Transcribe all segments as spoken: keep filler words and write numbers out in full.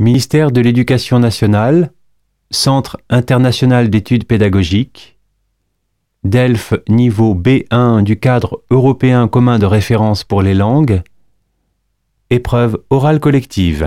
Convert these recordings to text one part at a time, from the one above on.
Ministère de l'Éducation nationale, Centre international d'études pédagogiques, DELF niveau B un du cadre européen commun de référence pour les langues, épreuve orale collective.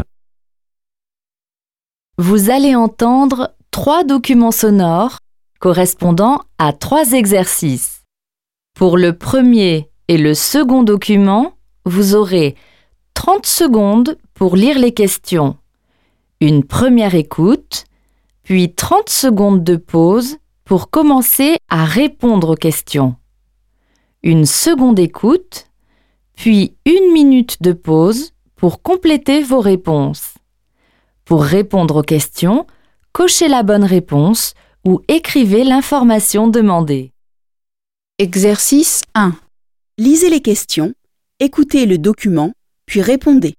Vous allez entendre trois documents sonores correspondant à trois exercices. Pour le premier et le second document, vous aurez trente secondes pour lire les questions, une première écoute, puis trente secondes de pause pour commencer à répondre aux questions, une seconde écoute, puis une minute de pause pour compléter vos réponses. Pour répondre aux questions, cochez la bonne réponse ou écrivez l'information demandée. Exercice un. Lisez les questions, écoutez le document, puis répondez.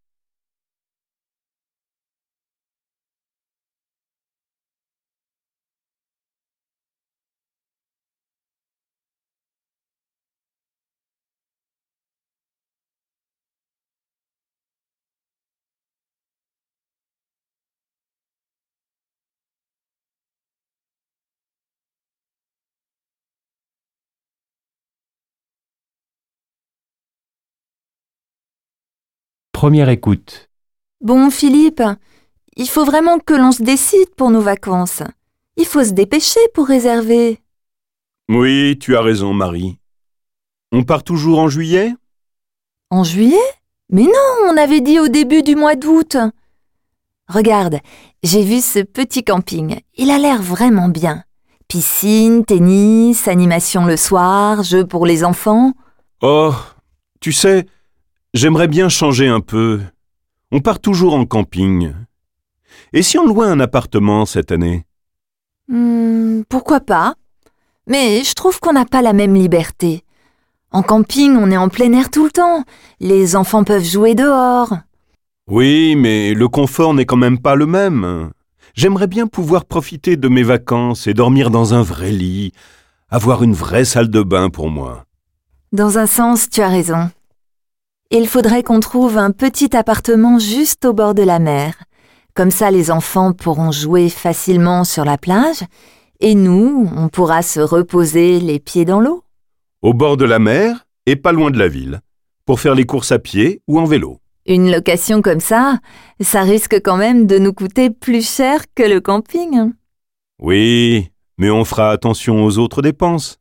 Première écoute. Bon, Philippe, il faut vraiment que l'on se décide pour nos vacances. Il faut se dépêcher pour réserver. Oui, tu as raison, Marie. On part toujours en juillet? En juillet? Mais non, on avait dit au début du mois d'août. Regarde, j'ai vu ce petit camping. Il a l'air vraiment bien. Piscine, tennis, animation le soir, jeux pour les enfants. Oh, tu sais, j'aimerais bien changer un peu. On part toujours en camping. Et si on louait un appartement cette année? Hmm, pourquoi pas? Mais je trouve qu'on n'a pas la même liberté. En camping, on est en plein air tout le temps. Les enfants peuvent jouer dehors. Oui, mais le confort n'est quand même pas le même. J'aimerais bien pouvoir profiter de mes vacances et dormir dans un vrai lit, avoir une vraie salle de bain pour moi. Dans un sens, tu as raison. Il faudrait qu'on trouve un petit appartement juste au bord de la mer. Comme ça, les enfants pourront jouer facilement sur la plage et nous, on pourra se reposer les pieds dans l'eau. Au bord de la mer et pas loin de la ville, pour faire les courses à pied ou en vélo. Une location comme ça, ça risque quand même de nous coûter plus cher que le camping. Oui, mais on fera attention aux autres dépenses.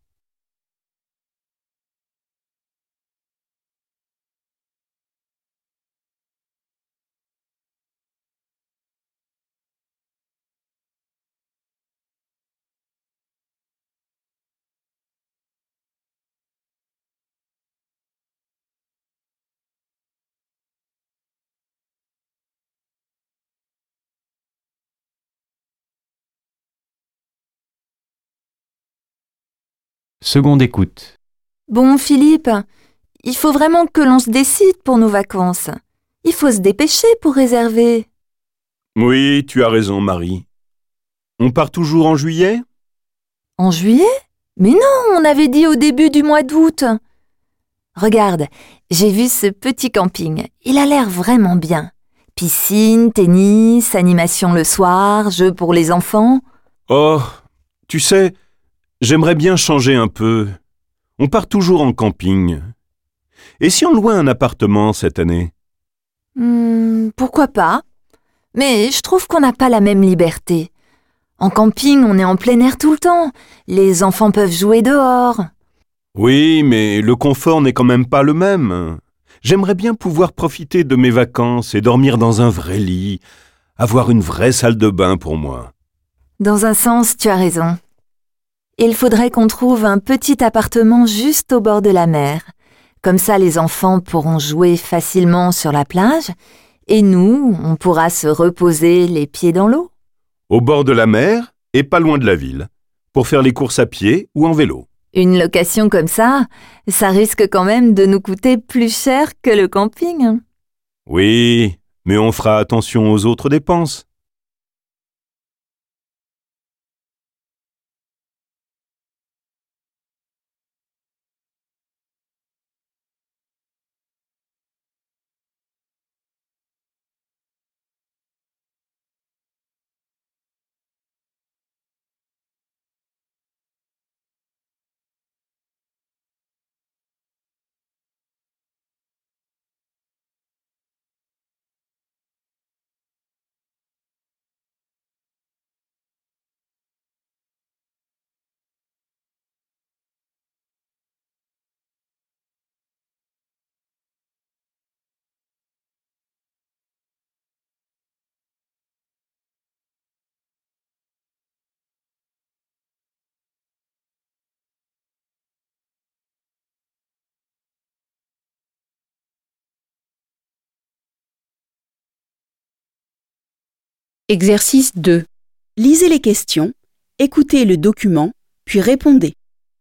Seconde écoute. Bon, Philippe, il faut vraiment que l'on se décide pour nos vacances. Il faut se dépêcher pour réserver. Oui, tu as raison, Marie. On part toujours en juillet? En juillet? Mais non, on avait dit au début du mois d'août. Regarde, j'ai vu ce petit camping. Il a l'air vraiment bien. Piscine, tennis, animation le soir, jeux pour les enfants. Oh, tu sais, j'aimerais bien changer un peu. On part toujours en camping. Et si on louait un appartement cette année? Hmm, pourquoi pas? Mais je trouve qu'on n'a pas la même liberté. En camping, on est en plein air tout le temps. Les enfants peuvent jouer dehors. Oui, mais le confort n'est quand même pas le même. J'aimerais bien pouvoir profiter de mes vacances et dormir dans un vrai lit, avoir une vraie salle de bain pour moi. Dans un sens, tu as raison. Il faudrait qu'on trouve un petit appartement juste au bord de la mer. Comme ça, les enfants pourront jouer facilement sur la plage et nous, on pourra se reposer les pieds dans l'eau. Au bord de la mer et pas loin de la ville, pour faire les courses à pied ou en vélo. Une location comme ça, ça risque quand même de nous coûter plus cher que le camping. Oui, mais on fera attention aux autres dépenses. Exercice deux. Lisez les questions, écoutez le document, puis répondez.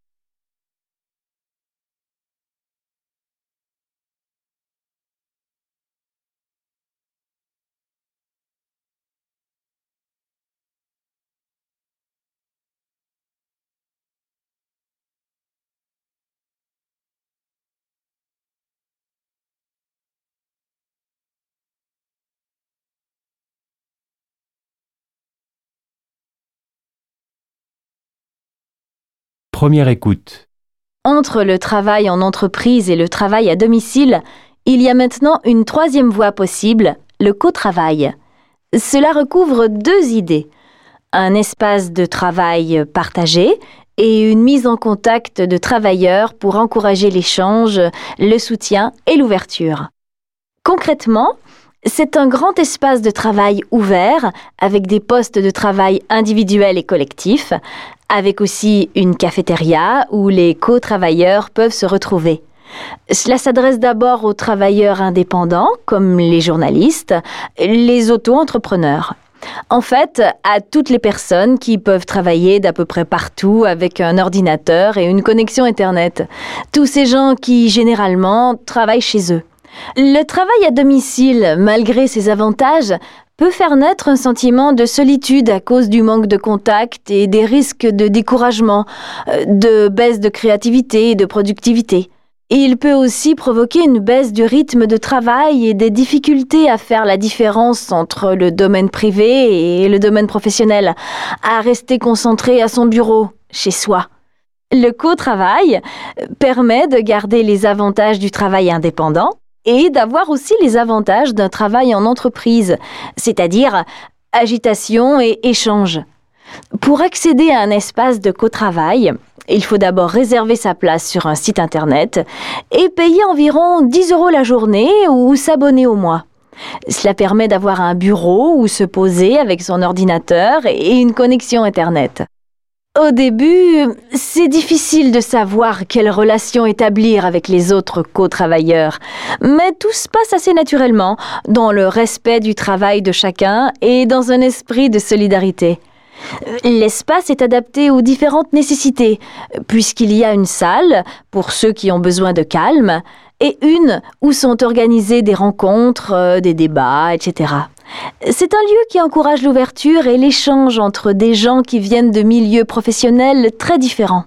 Première écoute. Entre le travail en entreprise et le travail à domicile, il y a maintenant une troisième voie possible, le cotravail. Cela recouvre deux idées. Un espace de travail partagé et une mise en contact de travailleurs pour encourager l'échange, le soutien et l'ouverture. Concrètement, c'est un grand espace de travail ouvert avec des postes de travail individuels et collectifs, avec aussi une cafétéria où les co-travailleurs peuvent se retrouver. Cela s'adresse d'abord aux travailleurs indépendants, comme les journalistes, les auto-entrepreneurs. En fait, à toutes les personnes qui peuvent travailler d'à peu près partout avec un ordinateur et une connexion Internet. Tous ces gens qui, généralement, travaillent chez eux. Le travail à domicile, malgré ses avantages, peut faire naître un sentiment de solitude à cause du manque de contact et des risques de découragement, de baisse de créativité et de productivité. Et il peut aussi provoquer une baisse du rythme de travail et des difficultés à faire la différence entre le domaine privé et le domaine professionnel, à rester concentré à son bureau, chez soi. Le co-travail permet de garder les avantages du travail indépendant et d'avoir aussi les avantages d'un travail en entreprise, c'est-à-dire agitation et échange. Pour accéder à un espace de co-travail, il faut d'abord réserver sa place sur un site internet et payer environ dix euros la journée ou s'abonner au mois. Cela permet d'avoir un bureau où se poser avec son ordinateur et une connexion Internet. Au début, c'est difficile de savoir quelle relation établir avec les autres co-travailleurs, mais tout se passe assez naturellement, dans le respect du travail de chacun et dans un esprit de solidarité. L'espace est adapté aux différentes nécessités, puisqu'il y a une salle pour ceux qui ont besoin de calme et une où sont organisées des rencontres, des débats, et cetera. C'est un lieu qui encourage l'ouverture et l'échange entre des gens qui viennent de milieux professionnels très différents.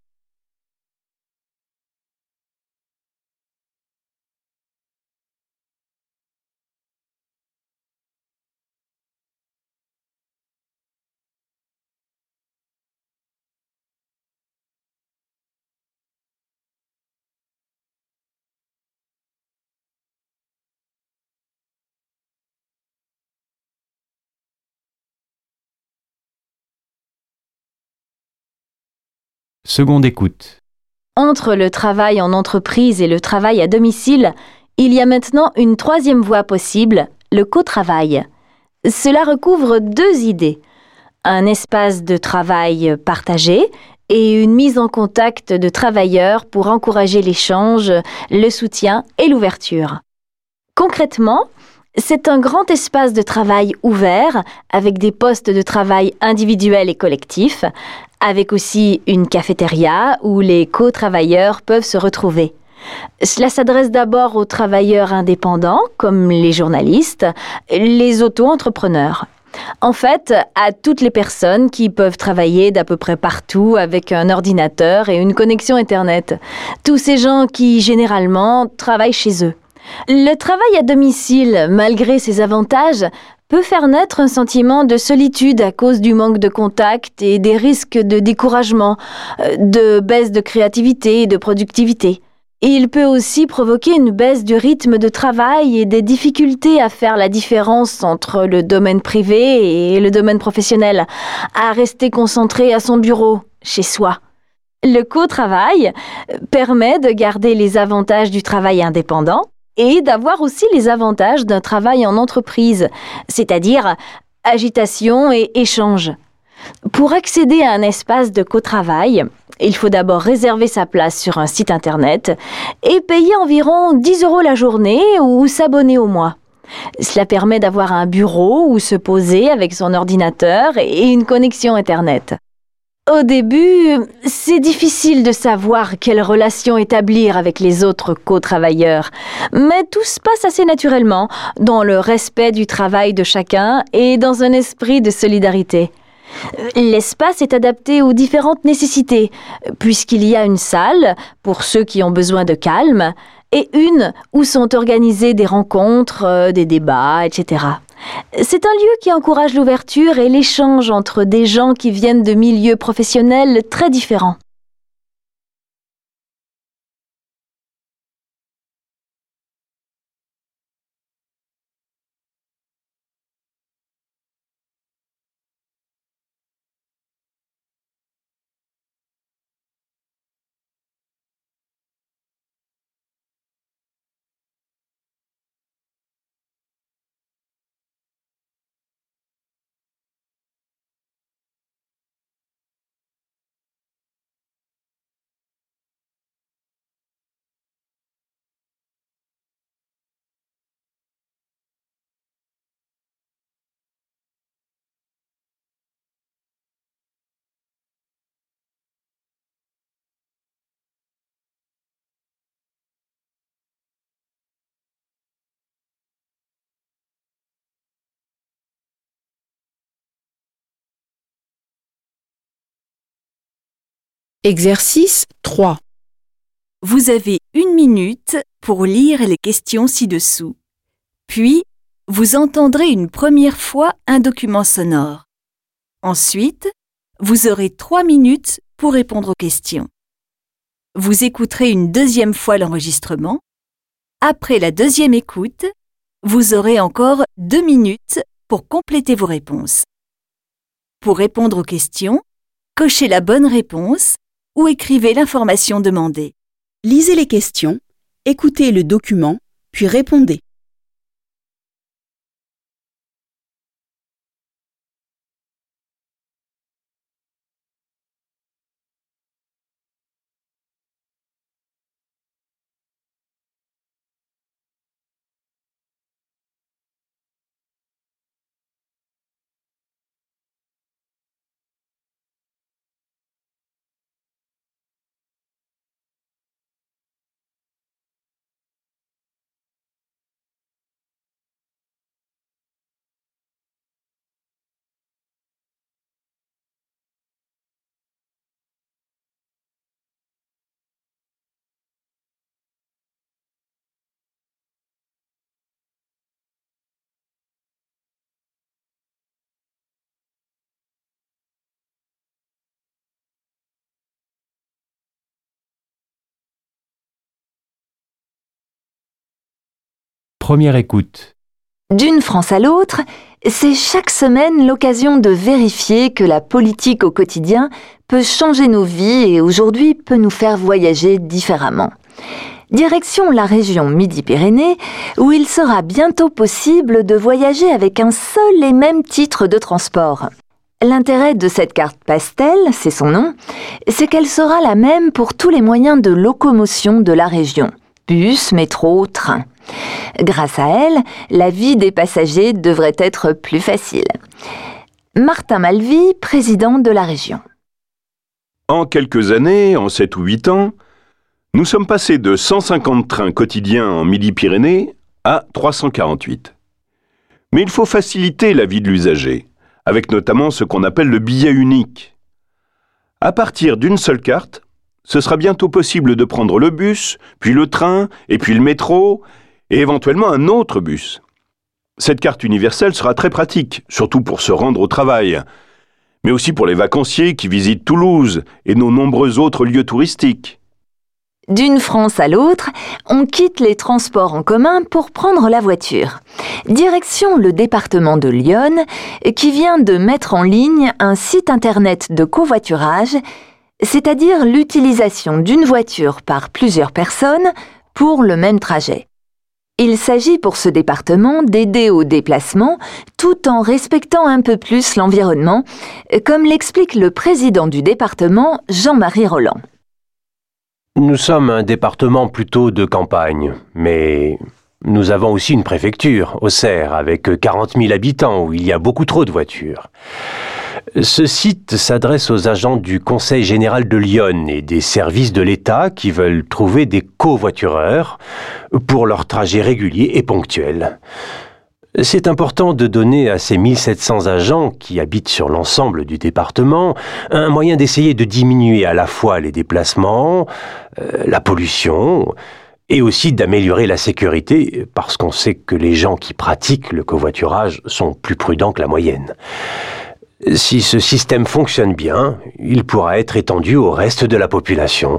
Seconde écoute. Entre le travail en entreprise et le travail à domicile, il y a maintenant une troisième voie possible, le cotravail. Cela recouvre deux idées. Un espace de travail partagé et une mise en contact de travailleurs pour encourager l'échange, le soutien et l'ouverture. Concrètement, c'est un grand espace de travail ouvert avec des postes de travail individuels et collectifs, avec aussi une cafétéria où les co-travailleurs peuvent se retrouver. Cela s'adresse d'abord aux travailleurs indépendants, comme les journalistes, les auto-entrepreneurs. En fait, à toutes les personnes qui peuvent travailler d'à peu près partout avec un ordinateur et une connexion Internet. Tous ces gens qui, généralement, travaillent chez eux. Le travail à domicile, malgré ses avantages, peut faire naître un sentiment de solitude à cause du manque de contact et des risques de découragement, de baisse de créativité et de productivité. Et il peut aussi provoquer une baisse du rythme de travail et des difficultés à faire la différence entre le domaine privé et le domaine professionnel, à rester concentré à son bureau, chez soi. Le co-travail permet de garder les avantages du travail indépendant et d'avoir aussi les avantages d'un travail en entreprise, c'est-à-dire agitation et échange. Pour accéder à un espace de co-travail, il faut d'abord réserver sa place sur un site internet et payer environ dix euros la journée ou s'abonner au mois. Cela permet d'avoir un bureau où se poser avec son ordinateur et une connexion Internet. Au début, c'est difficile de savoir quelle relation établir avec les autres co-travailleurs, mais tout se passe assez naturellement, dans le respect du travail de chacun et dans un esprit de solidarité. L'espace est adapté aux différentes nécessités, puisqu'il y a une salle pour ceux qui ont besoin de calme et une où sont organisées des rencontres, des débats, et cetera. C'est un lieu qui encourage l'ouverture et l'échange entre des gens qui viennent de milieux professionnels très différents. Exercice trois. Vous avez une minute pour lire les questions ci-dessous. Puis, vous entendrez une première fois un document sonore. Ensuite, vous aurez trois minutes pour répondre aux questions. Vous écouterez une deuxième fois l'enregistrement. Après la deuxième écoute, vous aurez encore deux minutes pour compléter vos réponses. Pour répondre aux questions, cochez la bonne réponse ou écrivez l'information demandée. Lisez les questions, écoutez le document, puis répondez. Première écoute. D'une France à l'autre, c'est chaque semaine l'occasion de vérifier que la politique au quotidien peut changer nos vies et aujourd'hui peut nous faire voyager différemment. Direction la région Midi-Pyrénées, où il sera bientôt possible de voyager avec un seul et même titre de transport. L'intérêt de cette carte pastel, c'est son nom, c'est qu'elle sera la même pour tous les moyens de locomotion de la région. Bus, métro, train. Grâce à elle, la vie des passagers devrait être plus facile. Martin Malvy, président de la région. En quelques années, en sept ou huit ans, nous sommes passés de cent cinquante trains quotidiens en Midi-Pyrénées à trois cent quarante-huit. Mais il faut faciliter la vie de l'usager, avec notamment ce qu'on appelle le billet unique. À partir d'une seule carte, ce sera bientôt possible de prendre le bus, puis le train, et puis le métro, et éventuellement un autre bus. Cette carte universelle sera très pratique, surtout pour se rendre au travail, mais aussi pour les vacanciers qui visitent Toulouse et nos nombreux autres lieux touristiques. D'une France à l'autre, on quitte les transports en commun pour prendre la voiture. Direction le département de l'Yonne, qui vient de mettre en ligne un site internet de covoiturage, c'est-à-dire l'utilisation d'une voiture par plusieurs personnes pour le même trajet. Il s'agit pour ce département d'aider au déplacement tout en respectant un peu plus l'environnement, comme l'explique le président du département, Jean-Marie Roland. Nous sommes un département plutôt de campagne, mais Nous avons aussi une préfecture, Auxerre, avec quarante mille habitants, où il y a beaucoup trop de voitures. Ce site s'adresse aux agents du Conseil général de l'Yonne et des services de l'État qui veulent trouver des covoitureurs pour leurs trajets réguliers et ponctuels. C'est important de donner à ces mille sept cents agents qui habitent sur l'ensemble du département un moyen d'essayer de diminuer à la fois les déplacements, euh, la pollution et aussi d'améliorer la sécurité parce qu'on sait que les gens qui pratiquent le covoiturage sont plus prudents que la moyenne. Si ce système fonctionne bien, il pourra être étendu au reste de la population.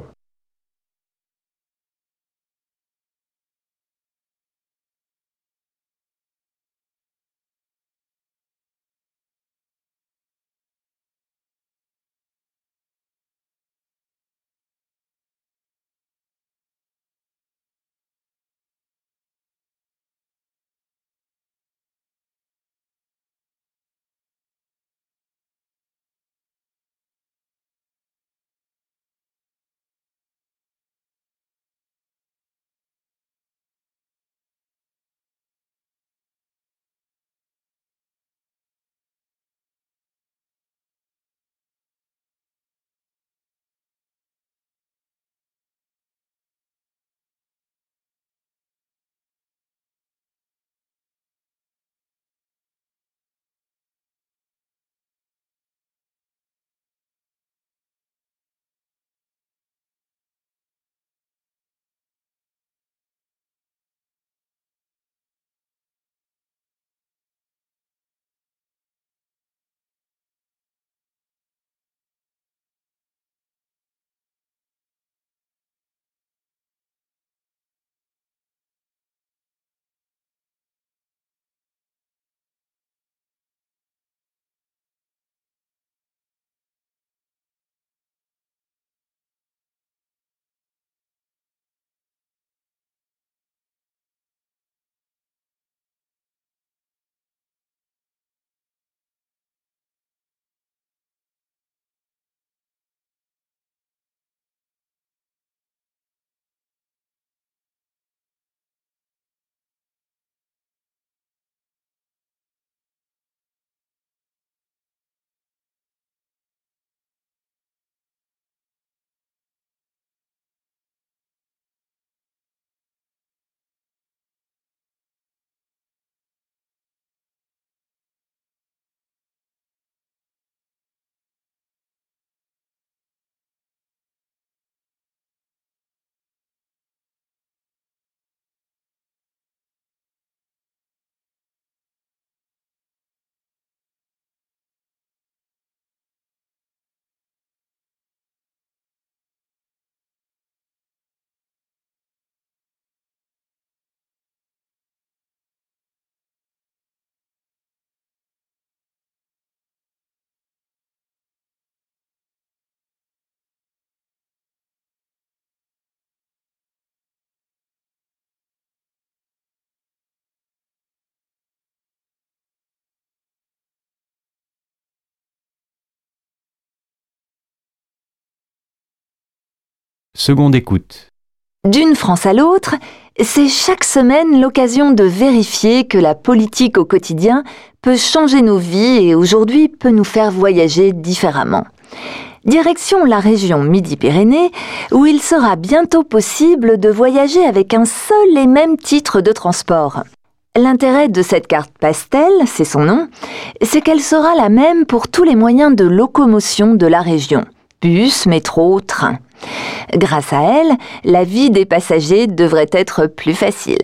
Seconde écoute. D'une France à l'autre, c'est chaque semaine l'occasion de vérifier que la politique au quotidien peut changer nos vies et aujourd'hui peut nous faire voyager différemment. Direction la région Midi-Pyrénées, où il sera bientôt possible de voyager avec un seul et même titre de transport. L'intérêt de cette carte pastel, c'est son nom, c'est qu'elle sera la même pour tous les moyens de locomotion de la région. Bus, métro, train. Grâce à elle, la vie des passagers devrait être plus facile.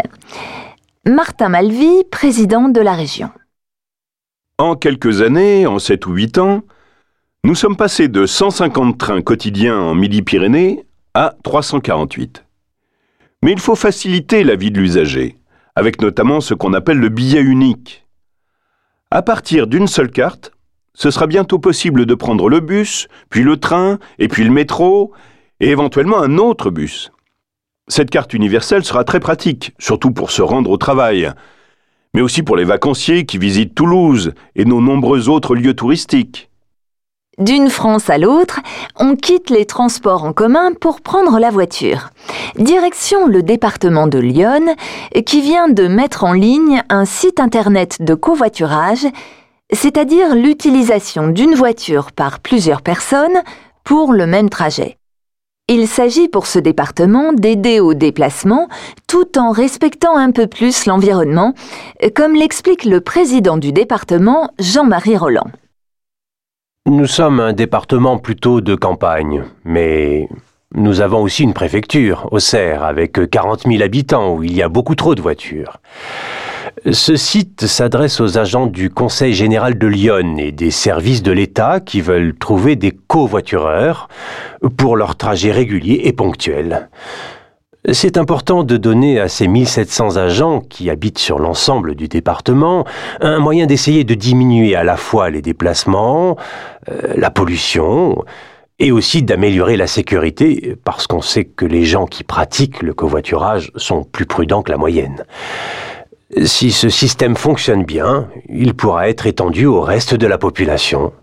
Martin Malvy, président de la région. En quelques années, en sept ou huit ans, nous sommes passés de cent cinquante trains quotidiens en Midi-Pyrénées à trois cent quarante-huit. Mais il faut faciliter la vie de l'usager, avec notamment ce qu'on appelle le billet unique. À partir d'une seule carte, ce sera bientôt possible de prendre le bus, puis le train, et puis le métro, et éventuellement un autre bus. Cette carte universelle sera très pratique, surtout pour se rendre au travail, mais aussi pour les vacanciers qui visitent Toulouse et nos nombreux autres lieux touristiques. D'une France à l'autre, on quitte les transports en commun pour prendre la voiture. Direction le département de l'Yonne, qui vient de mettre en ligne un site internet de covoiturage, c'est-à-dire l'utilisation d'une voiture par plusieurs personnes pour le même trajet. Il s'agit pour ce département d'aider au déplacement tout en respectant un peu plus l'environnement, comme l'explique le président du département, Jean-Marie Roland. Nous sommes un département plutôt de campagne, mais nous avons aussi une préfecture, Auxerre, avec quarante mille habitants où il y a beaucoup trop de voitures. Ce site s'adresse aux agents du Conseil général de l'Yonne et des services de l'État qui veulent trouver des covoitureurs pour leurs trajets réguliers et ponctuels. C'est important de donner à ces mille sept cents agents qui habitent sur l'ensemble du département un moyen d'essayer de diminuer à la fois les déplacements, euh, la pollution et aussi d'améliorer la sécurité parce qu'on sait que les gens qui pratiquent le covoiturage sont plus prudents que la moyenne. Si ce système fonctionne bien, il pourra être étendu au reste de la population.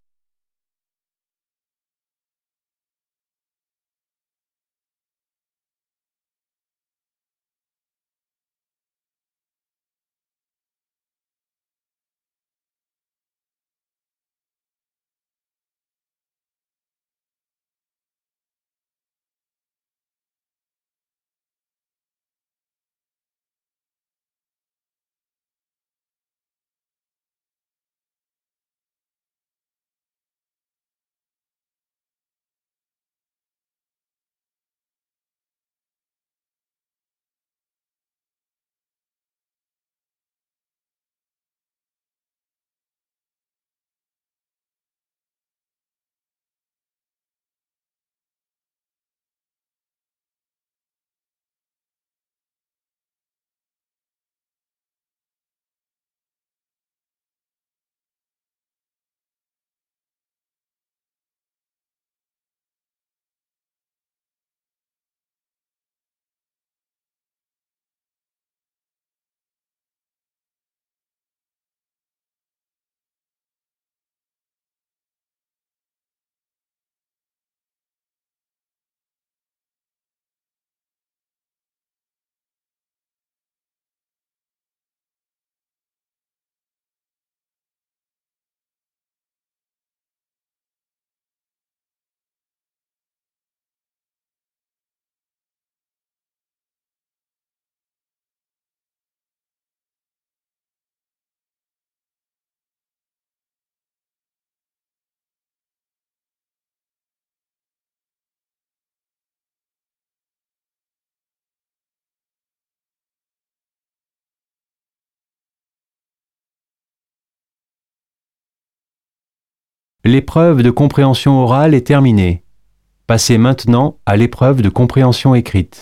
L'épreuve de compréhension orale est terminée. Passez maintenant à l'épreuve de compréhension écrite.